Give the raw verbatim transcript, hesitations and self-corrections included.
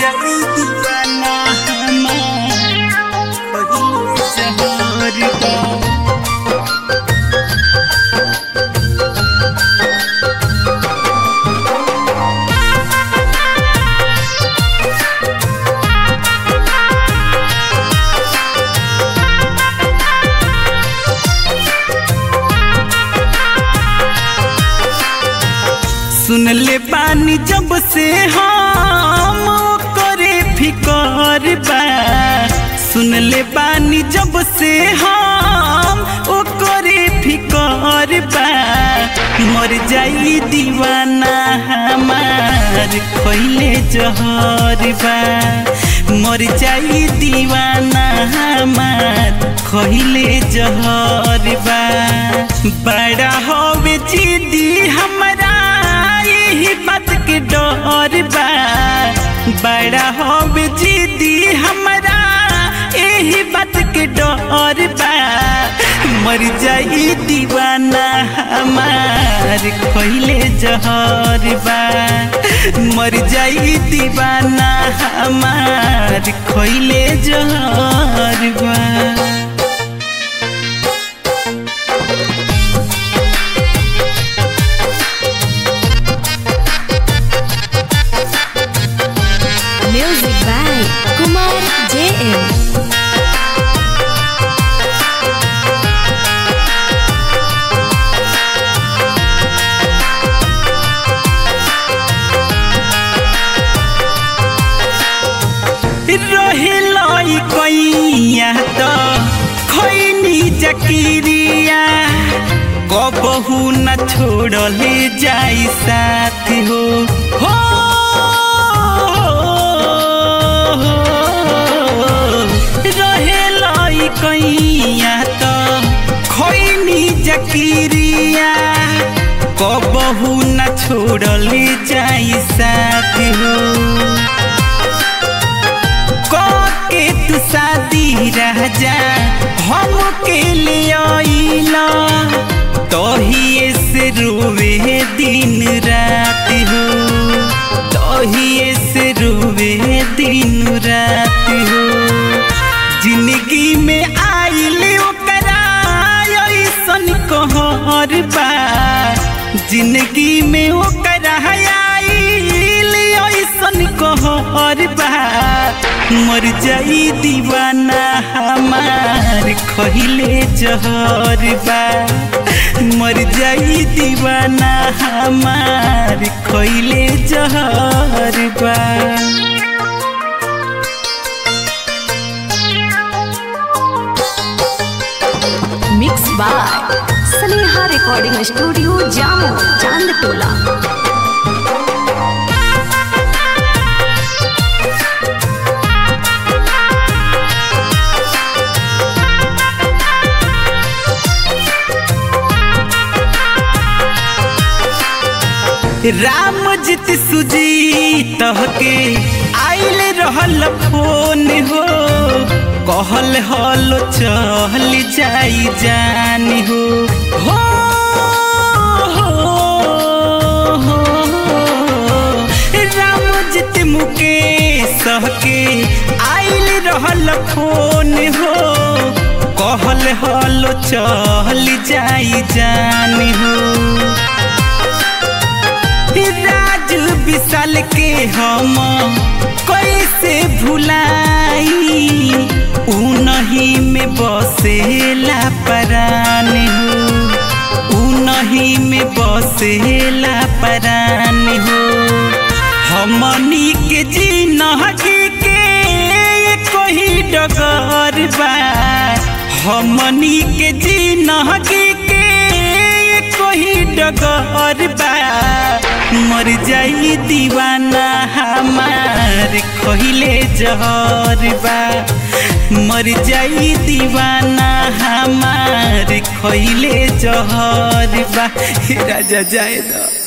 जाई दीवाना हमार कहिले जहर बा। सुन ले बानी जब से हम करे फिकर बा। सुन ले बानी जब से हम ओ करे फिकर बा। मर जाई दीवाना हमार कहिले जहर बा। मर जाई दीवाना हमार कहिले जहर बा। बड़ा होवे जिद्दी हमरा यही बात के डर बा। बड़ा होवे जिद्दी हमरा यही बात के डर बा। मर जाई दीवाना हमार कहिले जहर बा। मर जाई दीवाना हमार कहिले जहर बा। Music by Kumar J M. रहे लाई कैया तो खैनी जकिरिया कबहू न छोड़ले जाई साथ हो। हो रहे लाई कैया तो खैनी जकिरिया कबहू न छोड़ले जाई साथ हो। के तू शादी राजा हम के ले आइला तोहिए से रोवे दिन रात हो। तोहिए से रोवे दिन रात हो। जिंदगी में आइल ओकरा ऐसन कहर बा। जिंदगी में ओकरा आइल ऐसन कहर बा। मर जाई दीवाना हमार कहिले जहर बा। मर जाई दीवाना हमार कहिले जहर बा। Mixed by Sneha Recording Studio, Jammu, Chandtola. Ram जित सुजीत के आइल रहल फोन हो। कहल हलो चल जाई जान हो। हो, हो, हो, राम जित मुकेश के आइल रहल फोन हो। कहल हलो चल जाई जान हो। राज विशाल के हम कैसे भुलाई उनही में बसेला परान हो। उनही में बसेला परान हो। हमनी के जिंदगी के कोई डगर बा। हमनी के जिंदगी के कोई डगर बा। मर जाई दीवाना हमार कहिले जहर बा। मर जाई दीवाना हमार कहिले जहर बा। राजा जाए दो।